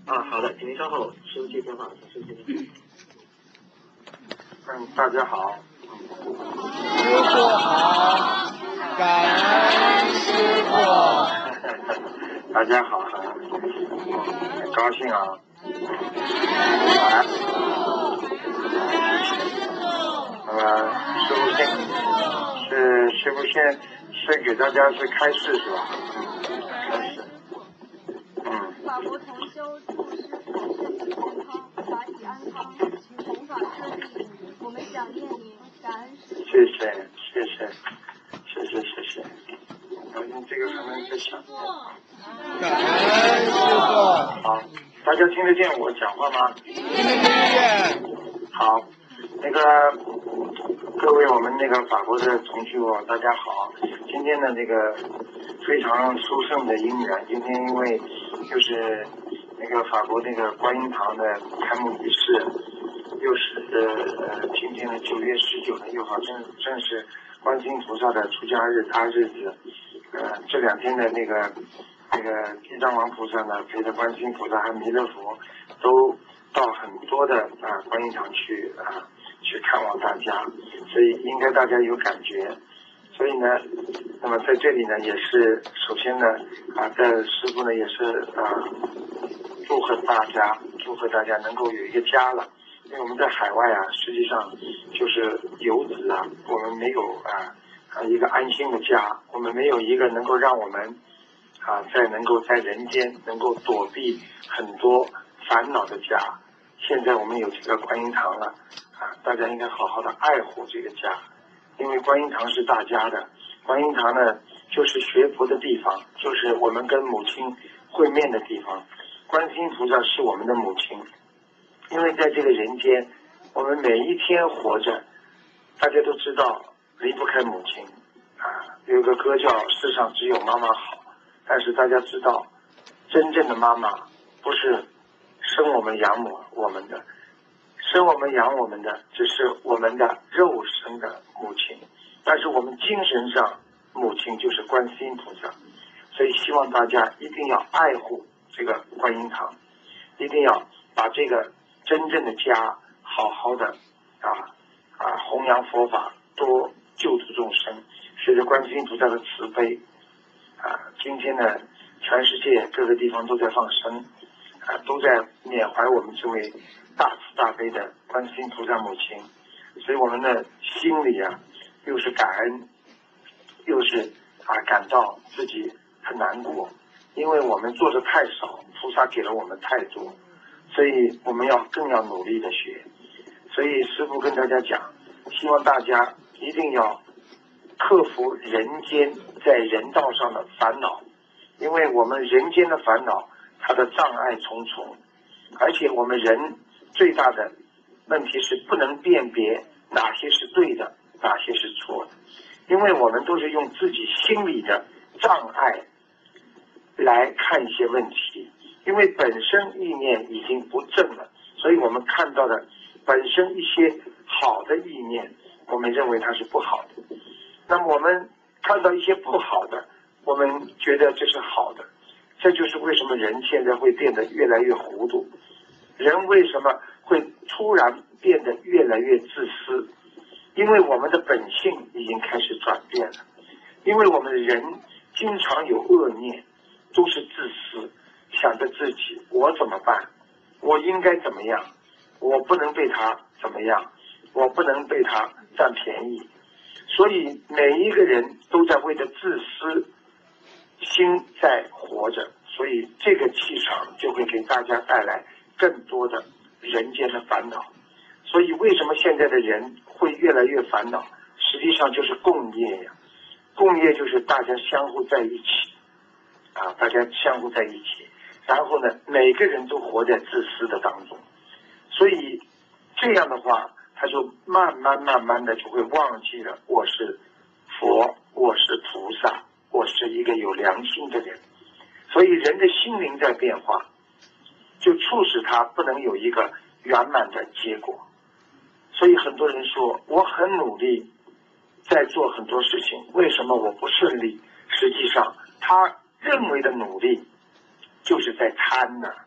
好的，请您稍后，师傅接电话，请师傅接电话。 大家好。 师傅好，感恩师傅。 大家好，很高兴啊。师傅现是给大家是开示是吧？开示。 法国同修祝师傅身体健康，法体安康，弘法顺利。我们想念您，感恩师父。 谢谢。你这个还能再想。 感恩师傅。 好，大家听得见我讲话吗？ 听得见。 好，各位我们法国的同修大家好。今天的非常殊胜的因缘，今天因为就是法国观音堂的开幕仪式，又是今天的9月19日，又好正是观世音菩萨的出家日大日子。这2天的地藏王菩萨呢，陪着观世音菩萨和弥勒佛，都到很多的观音堂去看望大家，所以应该大家有感觉。所以呢，那么在这里呢，也是首先呢在师父呢也是祝贺大家能够有一个家了。因为我们在海外实际上就是游子我们没有一个安心的家，我们没有一个能够让我们能够在人间能够躲避很多烦恼的家。现在我们有这个观音堂了大家应该好好的爱护这个家，因为观音堂是大家的。观音堂呢就是学佛的地方，就是我们跟母亲会面的地方。观世音菩萨是我们的母亲，因为在这个人间我们每一天活着，大家都知道离不开母亲有个歌叫世上只有妈妈好，但是大家知道真正的妈妈不是生我们养我们的，生我们养我们的只是我们的肉身的母亲，但是我们精神上母亲就是观世音菩萨。所以希望大家一定要爱护这个观音堂，一定要把这个真正的家好好的弘扬佛法，多救度众生，随着观世音菩萨的慈悲今天呢全世界各个地方都在放生都在缅怀我们这位大慈大悲的观世音菩萨母亲。所以我们的心里又是感恩，又是感到自己很难过，因为我们做的太少，菩萨给了我们太多，所以我们更要努力的学。所以师父跟大家讲，希望大家一定要克服人间在人道上的烦恼，因为我们人间的烦恼它的障碍重重，而且我们人最大的问题是不能辨别哪些是对的，哪些是错的，因为我们都是用自己心里的障碍来看一些问题，因为本身意念已经不正了，所以我们看到的本身一些好的意念，我们认为它是不好的。那么我们看到一些不好的，我们觉得这是好的。这就是为什么人现在会变得越来越糊涂，人为什么会突然变得越来越自私，因为我们的本性已经开始转变了，因为我们人经常有恶念，都是自私，想着自己我怎么办，我应该怎么样，我不能被他怎么样，我不能被他占便宜。所以每一个人都在为着自私心在活着，所以这个气场就会给大家带来更多的人间的烦恼。所以为什么现在的人会越来越烦恼，实际上就是共业共业就是大家相互在一起大家相互在一起，然后呢每个人都活在自私的当中，所以这样的话他就慢慢的就会忘记了我是佛，我是菩萨，我是一个有良心的人。所以人的心灵在变化，就促使他不能有一个圆满的结果。所以很多人说我很努力在做很多事情，为什么我不顺利？实际上他认为的努力就是在贪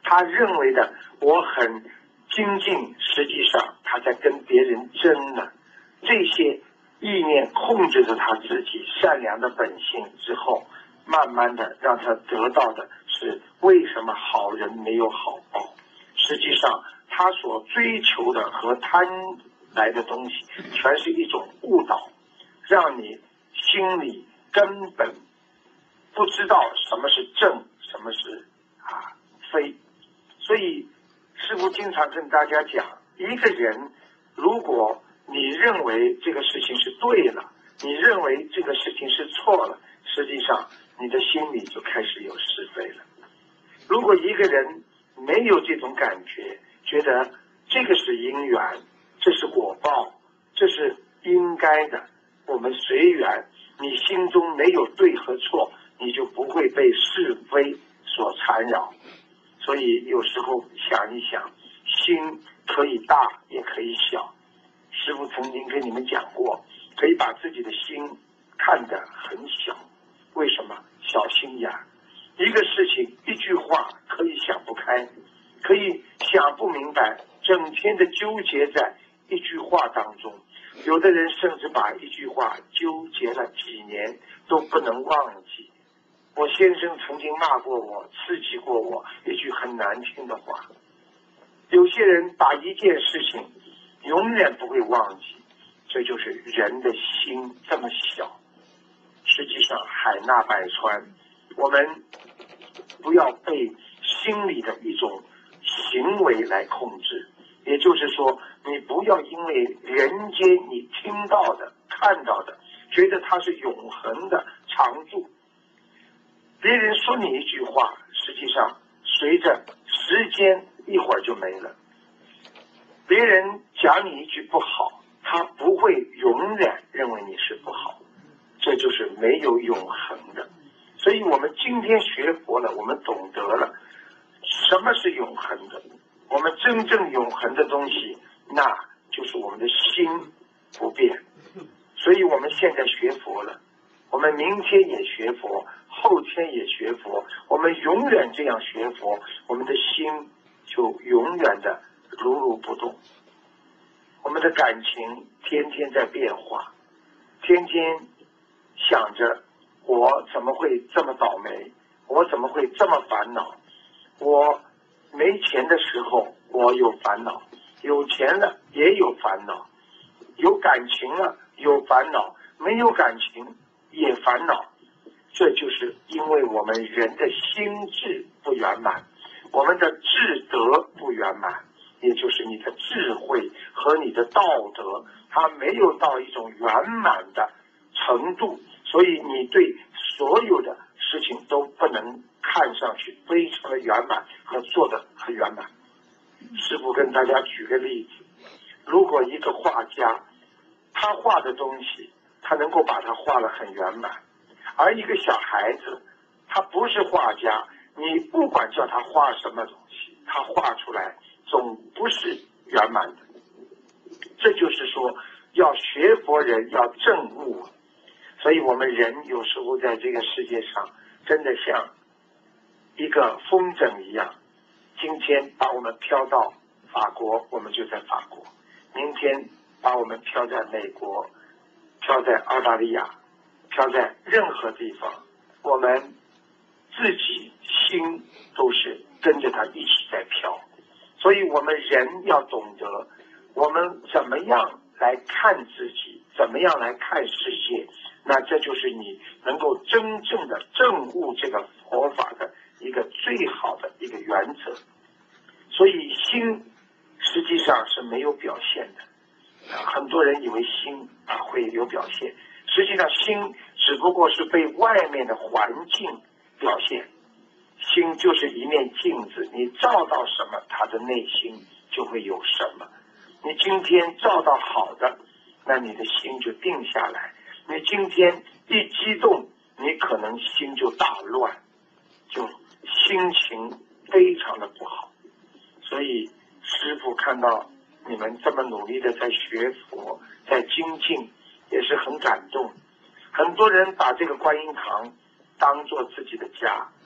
他认为的我很精进，实际上他在跟别人争呢。这些意念控制着他自己善良的本性之后，慢慢的让他得到的是为什么好人没有好报。实际上他所追求的和贪来的东西全是一种误导，让你心里根本不知道什么是正，什么是非。所以师父经常跟大家讲，一个人如果你认为这个事情是对了，你认为这个事情是错了，实际上你的心里就开始有是非了。如果一个人没有这种感觉，觉得这个是因缘，这是果报，这是应该的，我们随缘，你心中没有对和错，你就不会被是非所缠绕。所以有时候想一想，心可以大也可以小。师父曾经跟你们讲过，可以把自己的心看得很小。为什么？小心眼。一个事情一句话可以想不开，可以想不明白，整天的纠结在一句话当中。有的人甚至把一句话纠结了几年都不能忘记。我先生曾经骂过我，刺激过我一句很难听的话。有些人把一件事情永远不会忘记，这就是人的心这么小。实际上海纳百川，我们不要被心里的一种行为来控制。也就是说，你不要因为人间你听到的看到的觉得它是永恒的常驻。别人说你一句话，实际上随着时间一会儿就没了。别人讲你一句不好，他不会永远认为你是不好，这就是没有永恒的。所以我们今天学佛了，我们懂得了什么是永恒的。我们真正永恒的东西，那就是我们的心不变。所以我们现在学佛了，我们明天也学佛，后天也学佛，我们永远这样学佛，我们的心就永远的如如不动。我们的感情天天在变化，天天想着我怎么会这么倒霉，我怎么会这么烦恼。我没钱的时候我有烦恼，有钱了也有烦恼，有感情了有烦恼，没有感情也烦恼。这就是因为我们人的心智不圆满，我们的智德不圆满，也就是你的智慧和你的道德，它没有到一种圆满的程度，所以你对所有的事情都不能看上去非常的圆满和做得很圆满。师父跟大家举个例子，如果一个画家，他画的东西他能够把它画得很圆满，而一个小孩子他不是画家，你不管叫他画什么东西，他画出来总不是圆满的。这就是说要学佛人要证悟。所以我们人有时候在这个世界上真的像一个风筝一样，今天把我们飘到法国，我们就在法国；明天把我们飘在美国，飘在澳大利亚，飘在任何地方，我们自己心都是跟着它一起在飘。所以我们人要懂得我们怎么样来看自己，怎么样来看世界，那这就是你能够真正的证悟这个佛法的一个最好的一个原则。所以心实际上是没有表现的，很多人以为心会有表现，实际上心只不过是被外面的环境表现。心就是一面镜子，你照到什么，他的内心就会有什么。你今天照到好的，那你的心就定下来。你今天一激动，你可能心就大乱，就心情非常的不好。所以师父看到你们这么努力的在学佛，在精进，也是很感动。很多人把这个观音堂当作自己的家，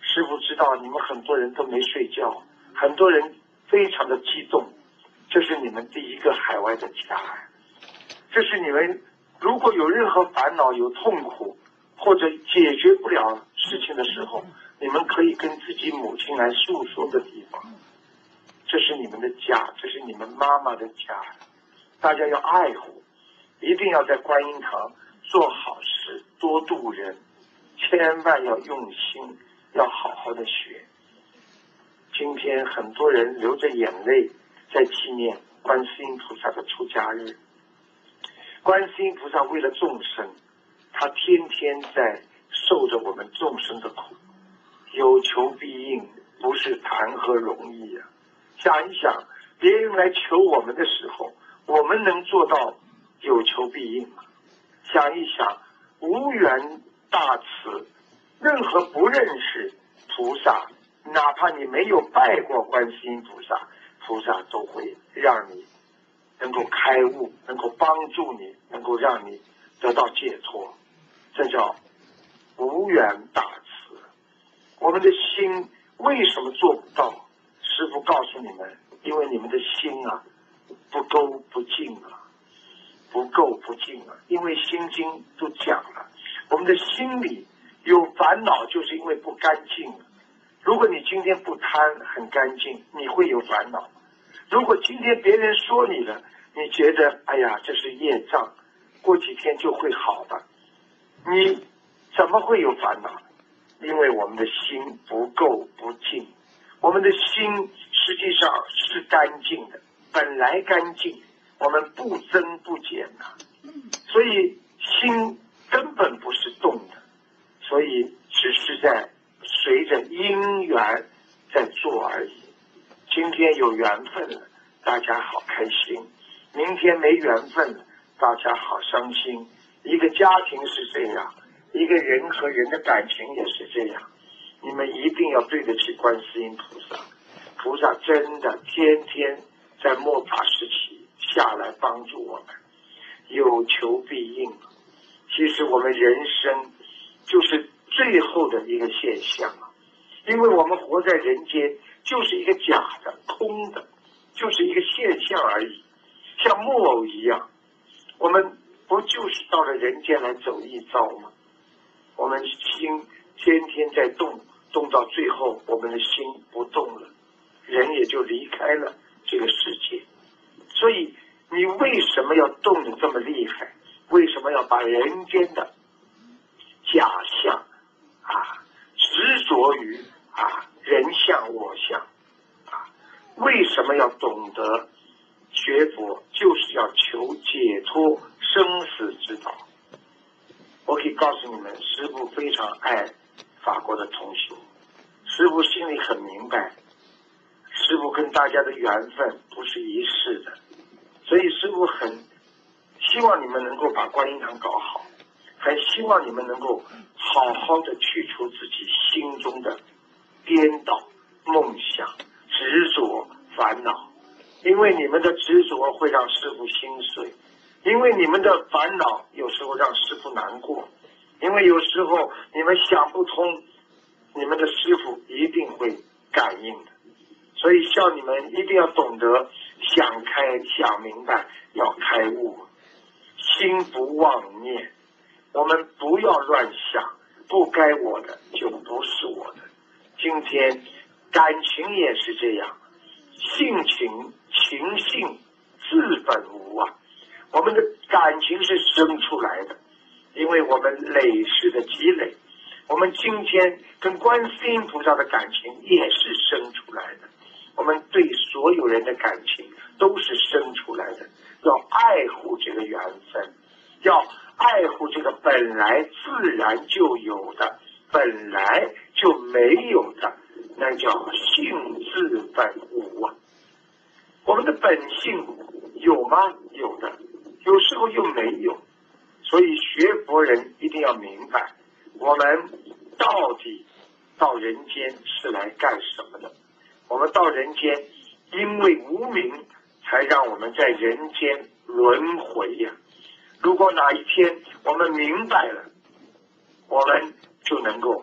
师父知道你们很多人都没睡觉，很多人非常的激动，这是你们第一个海外的家，这是你们如果有任何烦恼、有痛苦或者解决不了事情的时候，你们可以跟自己母亲来诉说的地方。这是你们的家，这是你们妈妈的家，大家要爱护，一定要在观音堂做好事，多度人，千万要用心，要好好的学。今天很多人流着眼泪在纪念观世音菩萨的出家日。观世音菩萨为了众生，他天天在受着我们众生的苦，有求必应，不是谈何容易啊！想一想，别人来求我们的时候，我们能做到有求必应吗？想一想，无缘大慈，任何不认识菩萨，哪怕你没有拜过观世音菩萨，菩萨都会让你能够开悟，能够帮助你，能够让你得到解脱，这叫无缘大慈。我们的心为什么做不到？师父告诉你们，因为你们的心啊不够不净啊，不够不净啊。因为心经都讲了，我们的心里有烦恼，就是因为不干净。如果你今天不贪很干净，你会有烦恼。如果今天别人说你了，你觉得哎呀这是业障，过几天就会好的，你怎么会有烦恼？因为我们的心不够不净。我们的心实际上是干净的，本来干净，我们不增不减的，所以心根本不是动的，所以只是在随着因缘在做而已。今天有缘分了，大家好开心；明天没缘分了，大家好伤心。一个家庭是这样，一个人和人的感情也是这样。你们一定要对得起观世音菩萨，菩萨真的天天在末法时期下来帮助我们，有求必应。其实我们人生就是最后的一个现象啊，因为我们活在人间就是一个假的、空的，就是一个现象而已，像木偶一样。我们不就是到了人间来走一遭吗？我们心天天在动，动到最后我们的心不动了，人也就离开了这个世界。所以你为什么要动得这么厉害？为什么要把人间的假象执着于人相我相为什么要懂得学佛？就是要求解脱生死之道。我可以告诉你们，师父非常爱法国的同修，师父心里很明白，师父跟大家的缘分不是一世的，所以师父很希望你们能够把观音堂搞好，很希望你们能够好好的去除自己心中的颠倒、梦想、执着、烦恼，因为你们的执着会让师父心碎，因为你们的烦恼有时候让师父难过，因为有时候你们想不通，你们的师父一定会感应的。所以叫你们一定要懂得想开想明白，要开悟，心不妄念，我们不要乱想，不该我的就不是我的。今天感情也是这样，性情情性自本无啊，我们的感情是生出来的，因为我们累世的积累，我们今天跟观世音菩萨的感情也是生出来的，我们对所有人的感情都是生出来的，要爱护这个缘分，要爱护这个本来自然就有的，本来就没有的，那叫性自本无啊。我们的本性有吗？有的，有时候又没有。所以学佛人一定要明白，我们到底到人间是来干什么的？我们到人间因为无明才让我们在人间轮回呀。如果哪一天我们明白了，我们就能够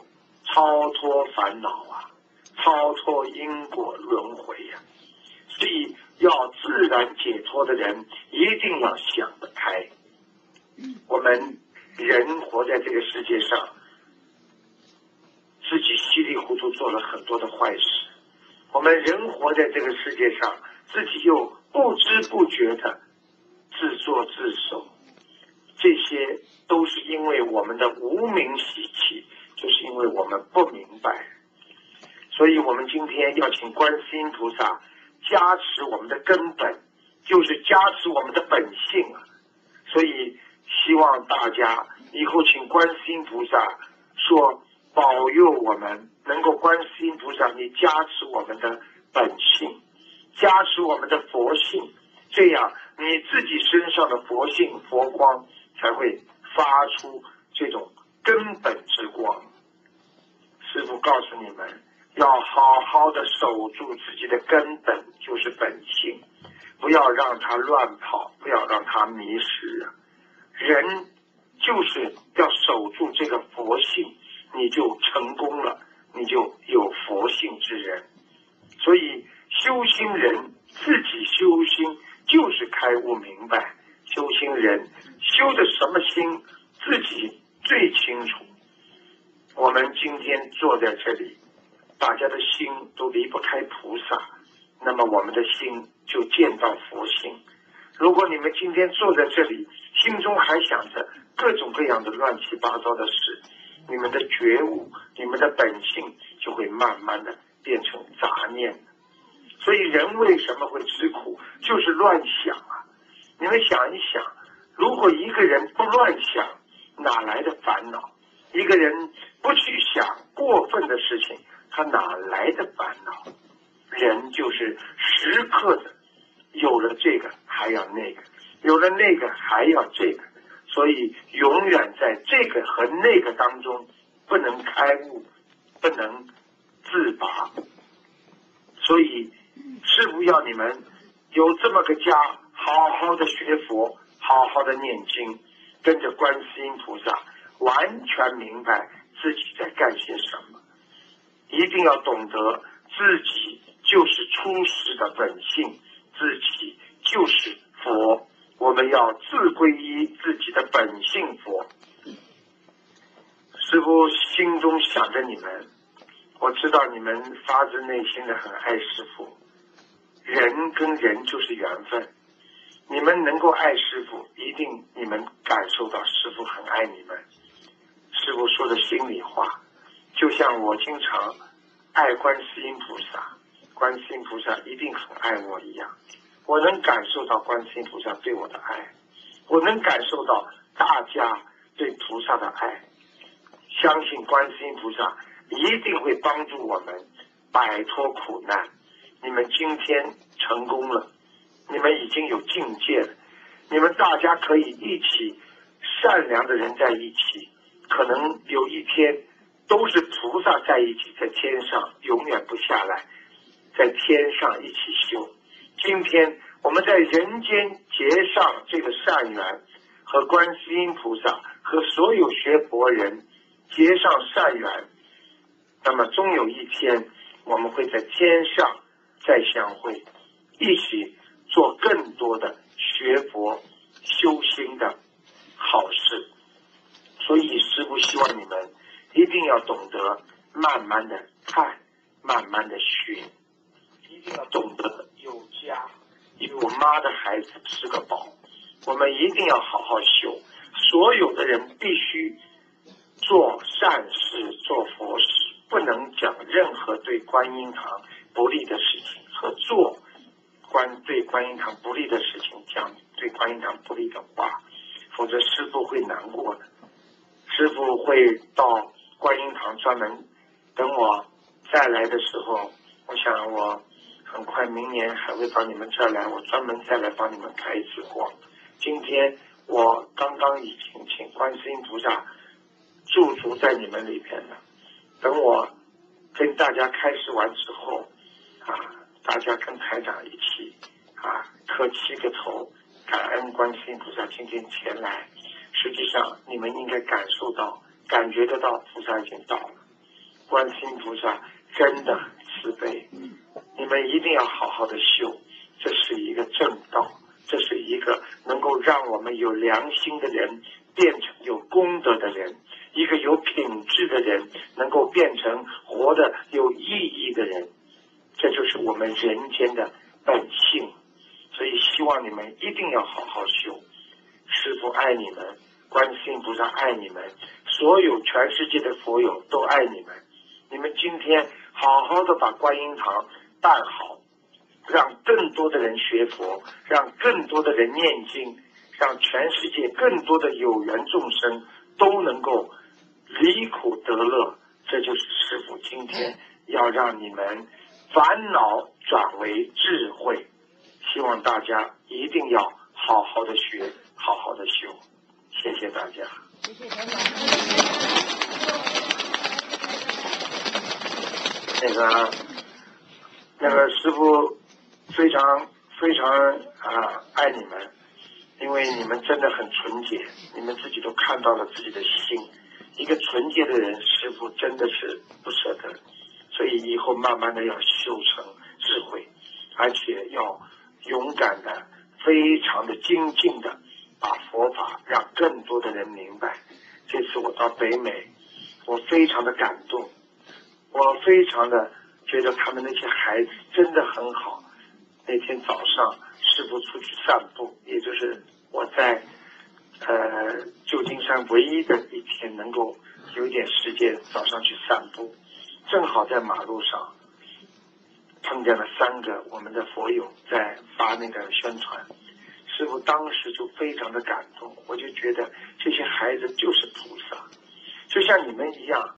超脱烦恼啊，超脱因果轮回呀。所以要自然解脱的人，一定要想得开。我们人活在这个世界上，自己稀里糊涂做了很多的坏事。我们人活在这个世界上，自己又不知不觉的自作自受，这些都是因为我们的无明习气，就是因为我们不明白。所以我们今天要请观世音菩萨加持我们的根本，就是加持我们的本性啊。所以希望大家以后请观世音菩萨说保佑我们能够，观世音菩萨你加持我们的本性，加持我们的佛性，这样你自己身上的佛性佛光才会发出这种根本之光。师父告诉你们，要好好的守住自己的根本，就是本性，不要让它乱跑，不要让它迷失啊。人就是要守住这个佛性，你就成功了，你就有佛性之人。所以修心人自己修心就是开悟明白，修心人修的什么心自己最清楚。我们今天坐在这里，大家的心都离不开菩萨，那么我们的心就见到佛性。如果你们今天坐在这里，心中还想着各种各样的乱七八糟的事，你们的觉悟，你们的本性就会慢慢的变成杂念。所以人为什么会吃苦，就是乱想啊。你们想一想，如果一个人不乱想，哪来的烦恼？一个人不去想过分的事情，他哪来的烦恼？人就是时刻的有了这个还要那个，有了那个还要这个，所以永远在这个和那个当中不能开悟，不能自拔。所以师父要你们有这么个家，好好的学佛，好好的念经，跟着观世音菩萨完全明白自己在干些什么。一定要懂得自己就是出世的本性，自己就是佛，我们要自归依自己的本性佛。师父心中想着你们，我知道你们发自内心的很爱师父，人跟人就是缘分，你们能够爱师父，一定你们感受到师父很爱你们。师父说的心里话，就像我经常爱观世音菩萨，观世音菩萨一定很爱我一样。我能感受到观世音菩萨对我的爱，我能感受到大家对菩萨的爱。相信观世音菩萨一定会帮助我们摆脱苦难。你们今天成功了，你们已经有境界了，你们大家可以一起，善良的人在一起，可能有一天都是菩萨在一起，在天上永远不下来，在天上一起修。今天我们在人间结上这个善缘，和观世音菩萨和所有学佛人结上善缘，那么终有一天我们会在天上再相会，一起做更多的学佛修心的好事。所以师父希望你们一定要懂得慢慢的看，慢慢的学，一定要懂得有家有妈的孩子是个宝，我们一定要好好修。所有的人必须做善事，做佛事，不能讲任何对观音堂不利的事情，和做对观音堂不利的事情，讲对观音堂不利的话，否则师父会难过的。师父会到观音堂专门，等我再来的时候，我想我很快明年还会到你们这儿来，我专门再来帮你们开一次光。今天我刚刚已经请观世音菩萨驻足在你们里边了，等我跟大家开示完之后大家跟台长一起磕7个头，感恩观世音菩萨今天前来。实际上你们应该感觉得到菩萨已经到了， 观世音菩萨真的慈悲，你们一定要好好的修，这是一个正道，这是一个能够让我们有良心的人变成有功德的人，一个有品质的人能够变成活得有意义的人，这就是我们人间的本性。所以希望你们一定要好好修，师父爱你们，观世音菩萨爱你们，所有全世界的佛友都爱你们。你们今天好好的把观音堂办好，让更多的人学佛，让更多的人念经，让全世界更多的有缘众生都能够离苦得乐，这就是师父今天要让你们烦恼转为智慧。希望大家一定要好好的学，好好的修。谢谢大家。 谢谢台长。 那个师父非常非常爱你们，因为你们真的很纯洁，你们自己都看到了自己的心。一个纯洁的人，师父真的是不舍得，所以以后慢慢的要修成智慧，而且要勇敢的、非常的精进的把佛法让更多的人明白。这次我到北美，我非常的感动，我非常的觉得他们那些孩子真的很好。那天早上师父出去散步，也就是我在旧金山唯一的一天能够有一点时间早上去散步，正好在马路上碰见了3个我们的佛友在发那个宣传，师父当时就非常的感动，我就觉得这些孩子就是菩萨，就像你们一样，